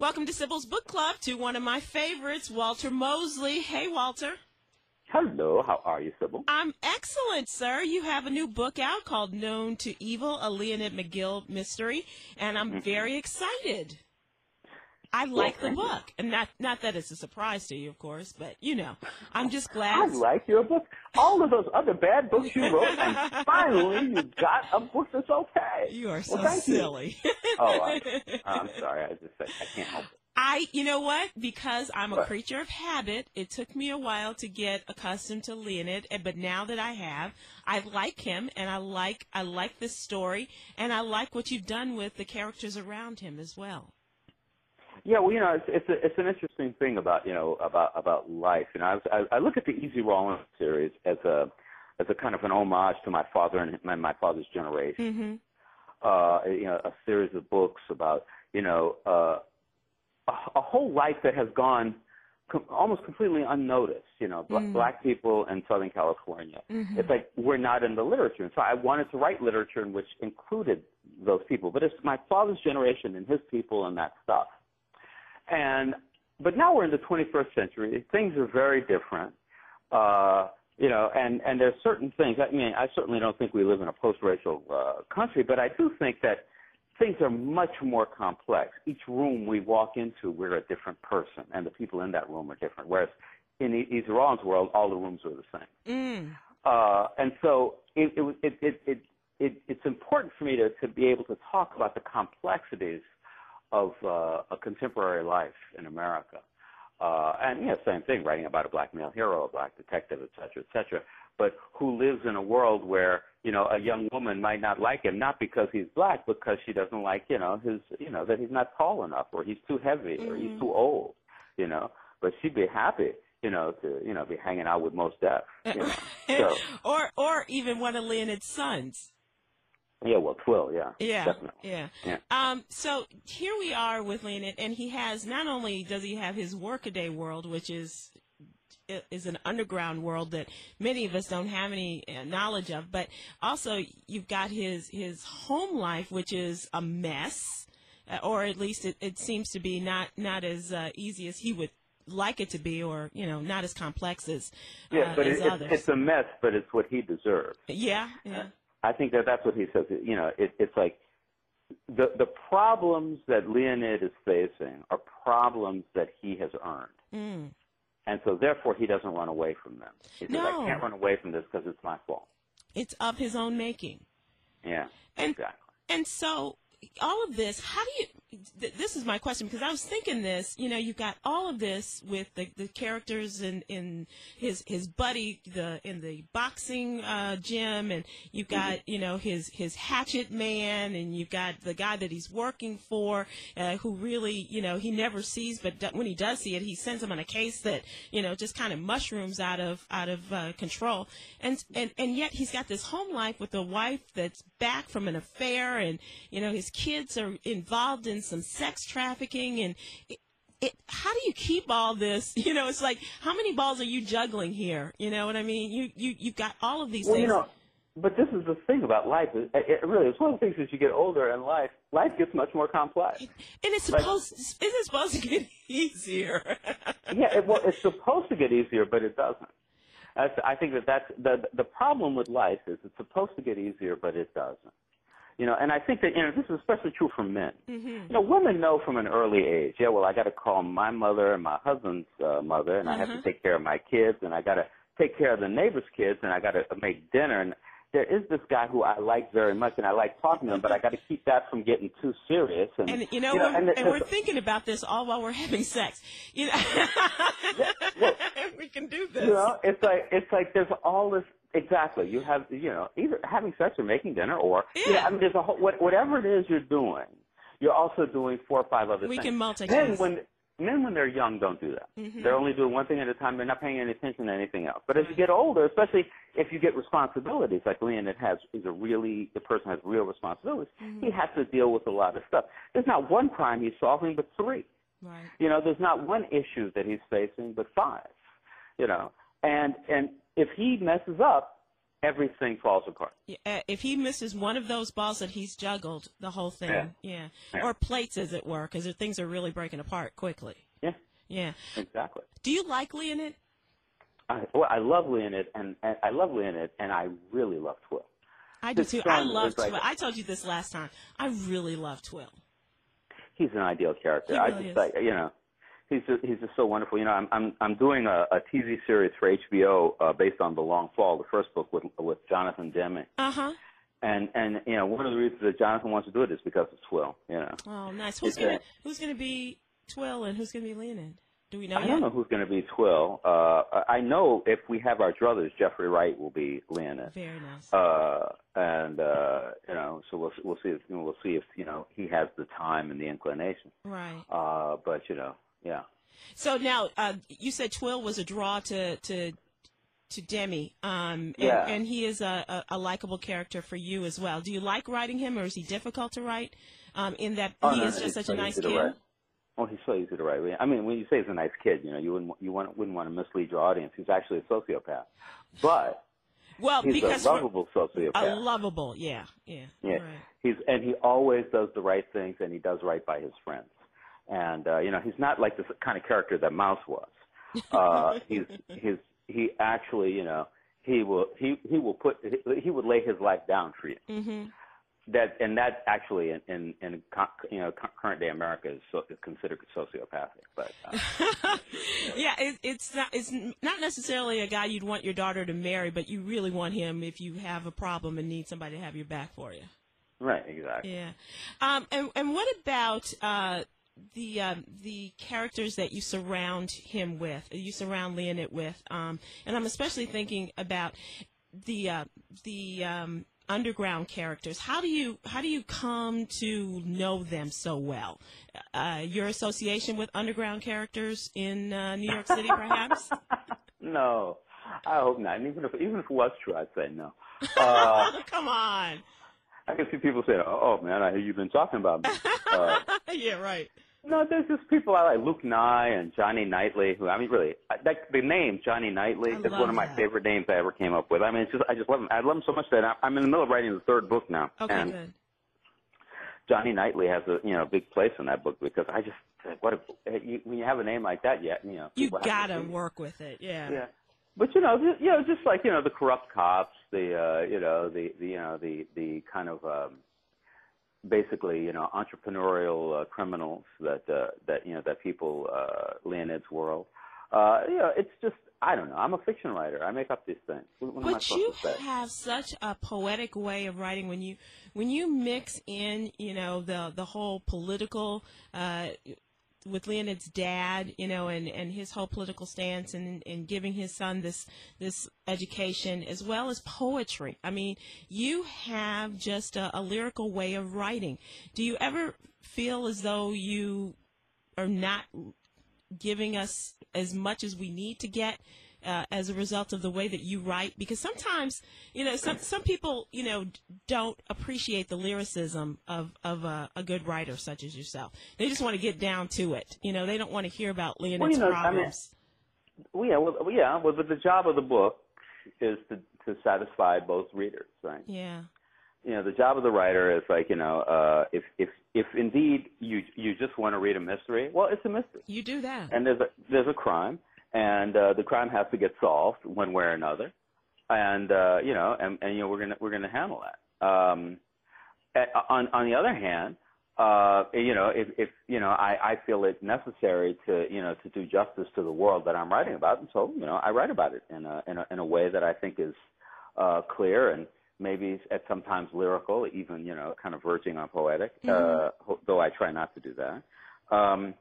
Welcome to Sybil's Book Club, to one of my favorites, Walter Mosley. Hey, Walter. Hello, how are you, Sybil? I'm excellent, sir. You have a new book out called Known to Evil, a Leonid McGill mystery, and I'm very excited. I like the book, and not that it's a surprise to you, of course, but, you know, I'm just glad. I like your book. All of those other bad books you wrote, and finally you got a book that's okay. You are so thank silly. You. I'm sorry. I can't help it. You know what? Because I'm a creature of habit, it took me a while to get accustomed to Leonid, but now that I have, I like him, and I like this story, and I like what you've done with the characters around him as well. Yeah, well, you know, it's an interesting thing about life. You know, I look at the Easy Rawlins series as a kind of an homage to my father and my father's generation. Mm-hmm. You know, a series of books about a whole life that has gone almost completely unnoticed. You know, black people in Southern California. Mm-hmm. It's like we're not in the literature, and so I wanted to write literature in which included those people. But it's my father's generation and his people and that stuff. But now we're in the 21st century. Things are very different, you know, and there's certain things. I mean, I certainly don't think we live in a post-racial country, but I do think that things are much more complex. Each room we walk into, we're a different person, and the people in that room are different. Whereas in Easy Rawlins' world, all the rooms are the same. And so it's important for me to be able to talk about the complexities of a contemporary life in America. And, you know, same thing, writing about a black male hero, a black detective, et cetera, but who lives in a world where, you know, a young woman might not like him, not because he's black, because she doesn't like, that he's not tall enough, or he's too heavy, or he's too old, you know, but she'd be happy, to be hanging out with Mos Def, So, or even one of Leonid's sons. Yeah, well, Twill, definitely. Yeah. So here we are with Leonid, and he has, not only does he have his workaday world, which is an underground world that many of us don't have any knowledge of, but also you've got his home life, which is a mess, or at least it seems to be not as easy as he would like it to be, or, you know, not as complex as others. It's a mess, but it's what he deserves. Yeah. I think that's what he says. You know, it's like the problems that Leonid is facing are problems that he has earned. And so therefore he doesn't run away from them. He says, I can't run away from this because it's my fault. It's of his own making. Yeah, exactly. And so all of this, how do you, this is my question, because I was thinking this, you know, you've got all of this with the characters in his buddy in the boxing gym, and you've got, you know, his hatchet man, and you've got the guy that he's working for, who really, you know, he never sees, but when he does see it, he sends him on a case that, you know, just kind of mushrooms out of control, and yet he's got this home life with a wife that's back from an affair, and, you know, his kids are involved in some sex trafficking, and how do you keep all this? You know, it's like, how many balls are you juggling here? You know what I mean? You've got all of these things. You know, but this is the thing about life. It's one of the things as you get older in life gets much more complex. And isn't it supposed to get easier? It's supposed to get easier, but it doesn't. I think that's the problem with life is it's supposed to get easier, but it doesn't. You know, and I think that, you know, this is especially true for men. Mm-hmm. You know, women know from an early age, I got to call my mother and my husband's mother, and I have to take care of my kids, and I got to take care of the neighbor's kids, and I got to make dinner. And there is this guy who I like very much, and I like talking to him, but I got to keep that from getting too serious. And we're thinking about this all while we're having sex. You know, we can do this. You know, it's like there's all this. Exactly. You have, you know, either having sex or making dinner, or I mean, there's a whole, whatever it is you're doing, you're also doing 4 or 5 other things. We can multitask. Men, when they're young, don't do that. Mm-hmm. They're only doing one thing at a time. They're not paying any attention to anything else. But as you get older, especially if you get responsibilities, like Leonid the person has real responsibilities, he has to deal with a lot of stuff. There's not one crime he's solving, but 3. Right. You know, there's not one issue that he's facing, but 5. You know, and if he messes up everything falls apart. If he misses one of those balls that he's juggled, the whole thing, yeah. Or plates, as it were, because things are really breaking apart quickly. Yeah. Yeah. Exactly. Do you like Leonid? I love Leonid, and I love Leonid, and I really love Twill. I do too. I love Twill. Like, I told you this last time. I really love Twill. He's an ideal character. He really is. You know, he's just so wonderful. You know, I'm doing a TV series for HBO based on The Long Fall, the first book with Jonathan Demme. Uh-huh. And you know, one of the reasons that Jonathan wants to do it is because of Twill. You know. Oh, nice. Who's gonna be Twill and who's gonna be Leonid? Do we know yet? I don't know who's going to be Twill. I know if we have our druthers, Jeffrey Wright will be Leonid. Very nice. And you know, so we'll see if you know he has the time and the inclination. Right. But you know, yeah. So now you said Twill was a draw to Demme, and he is a likable character for you as well. Do you like writing him, or is he difficult to write? In that is just such a nice kid. Oh, he's so easy to write. I mean, when you say he's a nice kid, you know, you wouldn't want to mislead your audience. He's actually a sociopath, but he's a lovable sociopath. A lovable, yeah. Right. He always does the right things, and he does right by his friends. And you know, he's not like this kind of character that Mouse was. He actually, you know, he would lay his life down for you. Mm-hmm. That actually in you know, current day America is considered sociopathic, but yeah, it's not necessarily a guy you'd want your daughter to marry, but you really want him if you have a problem and need somebody to have your back for you. Right, exactly. Yeah, and what about the characters that you surround him with, you surround Leonid with, and I'm especially thinking about the underground characters. How do you come to know them so well? Your association with underground characters in New York City, perhaps? No, I hope not. And even if it was true, I'd say no. Come on. I can see people saying, "Oh man, I hear you've been talking about me." Yeah, right. No, there's just people I like, Luke Nye and Johnny Knightley, who, I mean, really, the name Johnny Knightley is one of my favorite names I ever came up with. I mean, I just love him. I love him so much that I'm in the middle of writing the third book now. Okay, and good. Johnny Knightley has a big place in that book because I just, when you have a name like that, you gotta work with it, yeah. Yeah. But just like the corrupt cops, the kind of basically entrepreneurial criminals that people Leonid's world. It's just, I don't know. I'm a fiction writer. I make up these things. But you have such a poetic way of writing when you mix in the whole political with Leonid's dad, and his whole political stance and giving his son this education as well as poetry. I mean, you have just a lyrical way of writing. Do you ever feel as though you are not giving us as much as we need to get as a result of the way that you write? Because sometimes, some people, don't appreciate the lyricism of a good writer such as yourself. They just want to get down to it. They don't want to hear about Leonid's problems. But the job of the book is to satisfy both readers, right? Yeah. The job of the writer is like, if indeed you just want to read a mystery, well, it's a mystery. You do that. And there's a crime. And the crime has to get solved one way or another, and we're gonna handle that. On the other hand, if I feel it necessary to do justice to the world that I'm writing about, and so I write about it in a way that I think is clear and maybe at sometimes lyrical, even kind of verging on poetic. Mm-hmm. Though I try not to do that.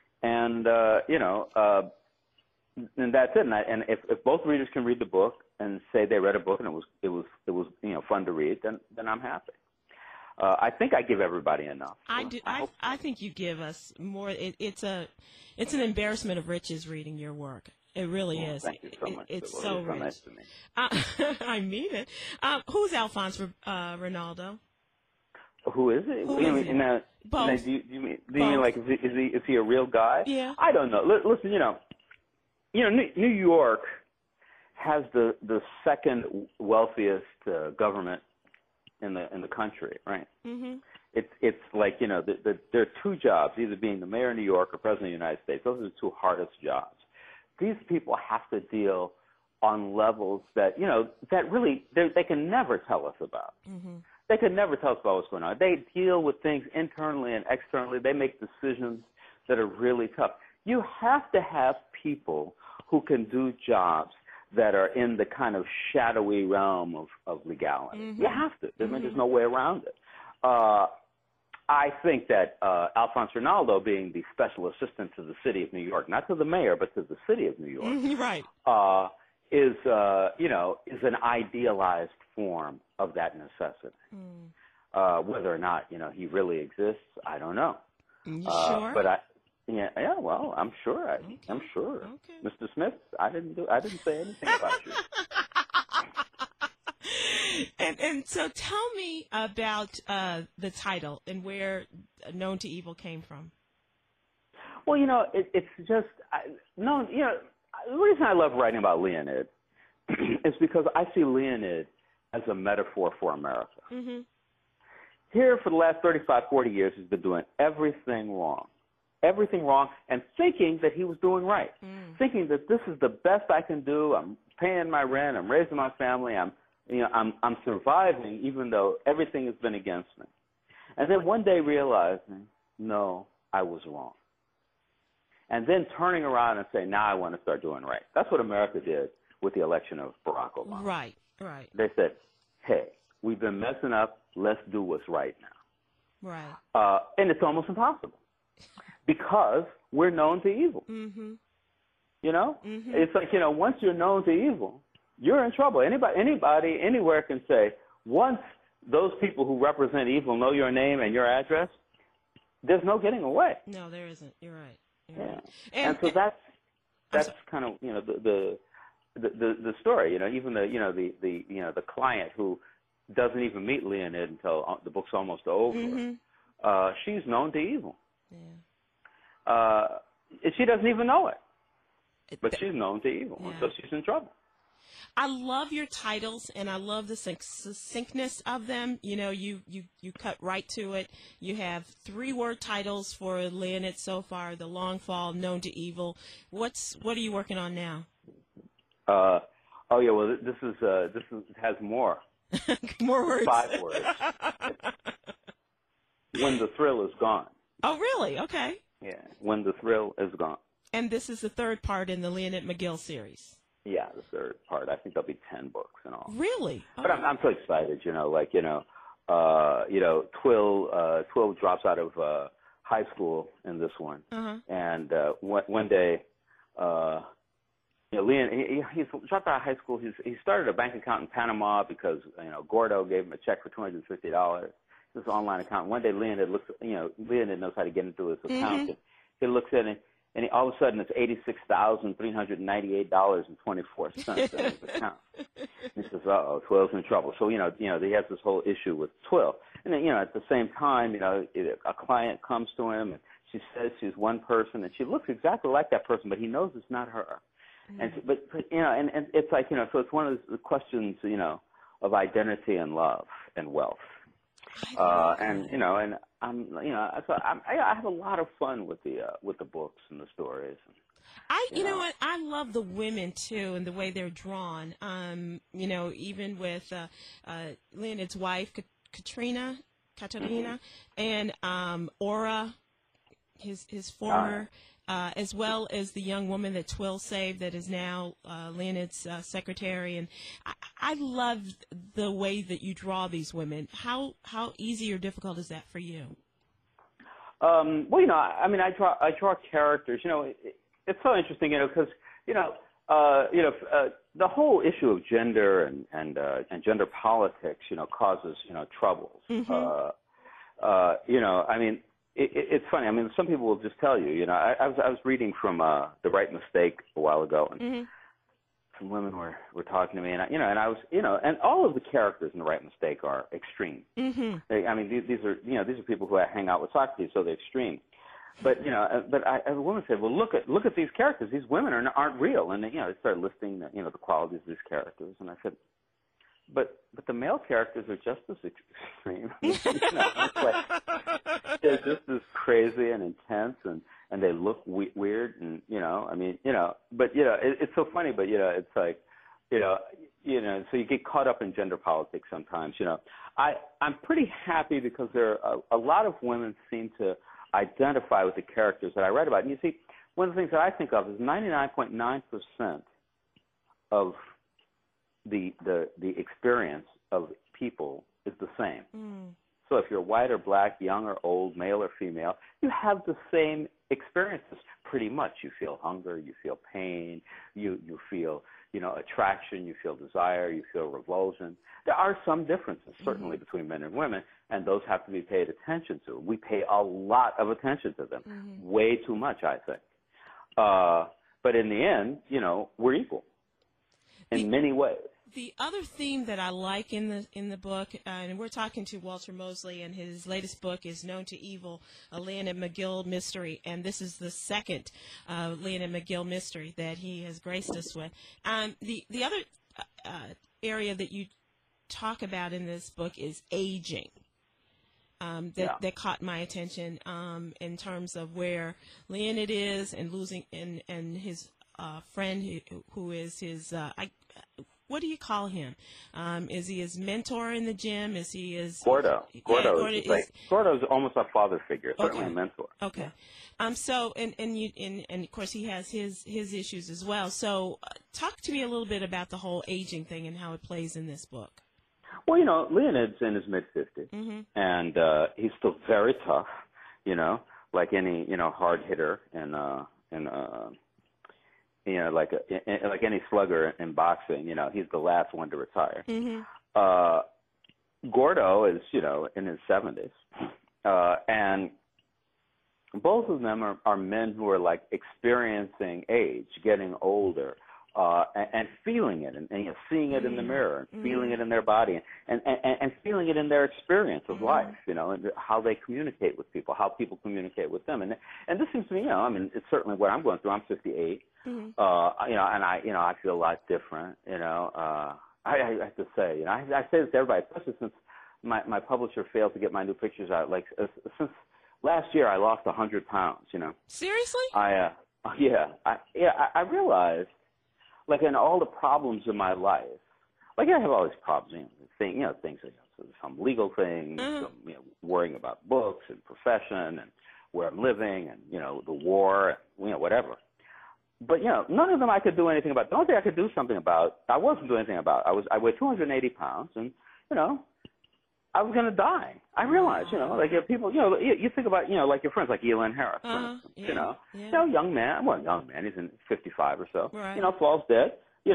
And that's it. And if both readers can read the book and say they read a book and it was fun to read, then I'm happy. I think I give everybody enough. I do. I think you give us more. It's an embarrassment of riches reading your work. It really is. Thank you so much. It's so rich. Nice to me. I mean it. Who's Alphonse Rinaldo? Who is it? Both. Do you mean like is he a real guy? Yeah. I don't know. Listen, New York has the second wealthiest government in the country, right? Mhm. It's like, you know, there are two jobs, either being the mayor of New York or president of the United States. Those are the two hardest jobs. These people have to deal on levels that, you know, that really they can never tell us about. Mhm. They can never tell us about what's going on. They deal with things internally and externally. They make decisions that are really tough. You have to have people who can do jobs that are in the kind of shadowy realm of legality. Mhm. You have to. There's no way around it. I think that Alphonse Rinaldo, being the special assistant to the city of New York, not to the mayor, but to the city of New York, Right. is an idealized form of that necessity. Whether or not, you know, he really exists, I don't know. You sure? But well, I'm sure. I'm sure. Okay. Mr. Smith, I didn't say anything about you. And so tell me about the title and where Known to Evil came from. Well, you know, it's just the reason I love writing about Leonid is because I see Leonid as a metaphor for America. Mm-hmm. Here for the last 35, 40 years, he's been doing everything wrong, and thinking that he was doing right, thinking that this is the best I can do. I'm paying my rent. I'm raising my family. I'm surviving, even though everything has been against me. And then one day realizing, no, I was wrong. And then turning around and saying, now I want to start doing right. That's what America did with the election of Barack Obama. Right. They said, hey, we've been messing up. Let's do what's right now. Right. And it's almost impossible because we're known to evil. Mm-hmm. You know? Mm-hmm. It's like, you know, once you're known to evil, you're in trouble. Anybody, anywhere can say, once those people who represent evil know your name and your address, there's no getting away. No, there isn't. You're right. Yeah. Right. And so that's kind of, you know, the story. You know, even the client who doesn't even meet Leonid until the book's almost over. Mm-hmm. She's known to evil. Yeah. She doesn't even know it, but she's known to evil, Yeah. so she's in trouble. I love your titles, and I love the succinctness of them. You know, you cut right to it. You have 3-word titles for Leonid so far: The Long Fall, Known to Evil. What are you working on now? Oh yeah, well this has more. More words. 5 words. When the thrill is gone. Oh, really? Okay. Yeah, when the thrill is gone. And this is the 3rd part in the Leonid McGill series. Yeah, the 3rd part. I think there'll be 10 books and all. Really? But I'm so excited. You know, like Twill drops out of high school in this one, and one day, Leon he's dropped out of high school. He started a bank account in Panama because Gordo gave him a check for $250. This online account. One day, Leonid knows how to get into his account. And he looks at it, and all of a sudden, it's $86,398.24 in his account. And he says, "Uh-oh, Twill's in trouble." So he has this whole issue with Twill. And then at the same time, a client comes to him, and she says she's one person, and she looks exactly like that person, but he knows it's not her. And but it's like so it's one of the questions of identity and love and wealth. And I'm I have a lot of fun with the books and the stories. You know what, I love the women too and the way they're drawn. Even with Leonid's wife Katerina, and Aura, his former. As well as the young woman that Twill saved that is now Leonid's secretary. And I love the way that you draw these women. How easy or difficult is that for you? Well, I draw characters. It's so interesting, because the whole issue of gender and gender politics, causes troubles. It's funny. Some people will just tell you. I was reading from The Right Mistake a while ago, and some women were talking to me, and I was and all of the characters in The Right Mistake are extreme. These are people who I hang out with Socrates, so they're extreme. But a woman said, well, look at these characters. These women aren't real, and they started listing the qualities of these characters, and I said, but the male characters are just as extreme. It's like, they're just as crazy and intense, and they look weird, and but it's so funny, but it's like, so you get caught up in gender politics sometimes. I'm pretty happy because there are a lot of women seem to identify with the characters that I write about. And you see, one of the things that I think of is 99.9% of the experience of people is the same. Mm. So if you're white or black, young or old, male or female, you have the same experiences pretty much. You feel hunger, you feel pain, you feel attraction, you feel desire, you feel revulsion. There are some differences, certainly, between men and women, and those have to be paid attention to. We pay a lot of attention to them, way too much, I think. But in the end, we're equal in many ways. The other theme that I like in the book, and we're talking to Walter Mosley, and his latest book is Known to Evil, a Leonard McGill mystery, and this is the second Leonard McGill mystery that he has graced us with. The other area that you talk about in this book is aging. That caught my attention in terms of where Leonard is and losing and his friend who is his what do you call him? Is he his mentor in the gym? Is he his Gordo? Gordo is almost a father figure, certainly a mentor. Okay. So and of course he has his issues as well. So talk to me a little bit about the whole aging thing and how it plays in this book. Well, Leonard's in his mid-50s, and he's still very tough, like any, hard hitter like any slugger in boxing, he's the last one to retire. Gordo is, in his 70s, and both of them are men who are like experiencing age, getting older, and feeling it, and seeing it in the mirror, and feeling it in their body, and feeling it in their experience of life, and how they communicate with people, how people communicate with them, and this seems to me, it's certainly what I'm going through. I'm 58, and I feel a lot different, I have to say, I say this to everybody, especially since my publisher failed to get my new pictures out. Like since last year, I lost 100 pounds. Seriously? I realized. Like in all the problems in my life, like I have all these problems, things, some legal things, some, worrying about books and profession and where I'm living and, the war, whatever. But, none of them I could do anything about. The only thing I could do something about, I wasn't doing anything about. I weighed 280 pounds and, I was going to die. I realized, like people, you think about, like your friends, like Elin Harris, for instance, young man, he's in 55 or so, right. Falls dead,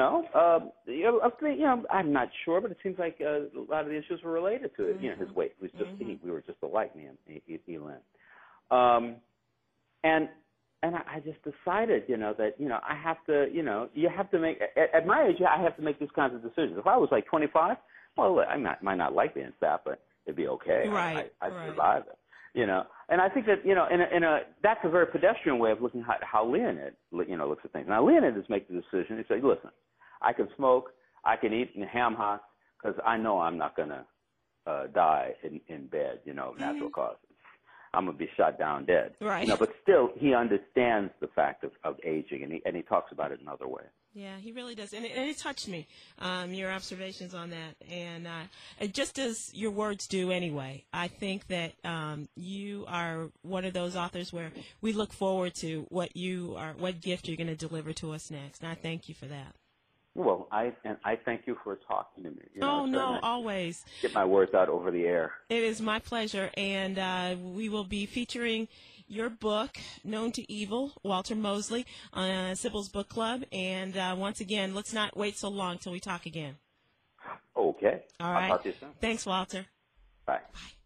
I'm not sure, but it seems like a lot of the issues were related to it, his weight. It was just, we were just alike, me and Elin. And I just decided, that, I have to, you have to make, at my age, I have to make these kinds of decisions. If I was like 25, well, I might not like being fat, but it'd be okay. Right. I survive it, And I think that, that's a very pedestrian way of looking at how Leonid, looks at things. Now, Leonid is making the decision. He said, listen, I can smoke, I can eat ham hocks, because I know I'm not going to die in bed, of natural causes. I'm going to be shot down dead. Right. But still, he understands the fact of aging, and he talks about it in other ways. Yeah, he really does. And it touched me, your observations on that. And just as your words do anyway, I think that you are one of those authors where we look forward to what gift you're going to deliver to us next. And I thank you for that. Well, I thank you for talking to me. No, always. Get my words out over the air. It is my pleasure. And we will be featuring your book, Known to Evil, Walter Mosley, on Sybil's Book Club. And once again, let's not wait so long till we talk again. Okay. All right. I'll talk to you soon. Thanks, Walter. Bye. Bye.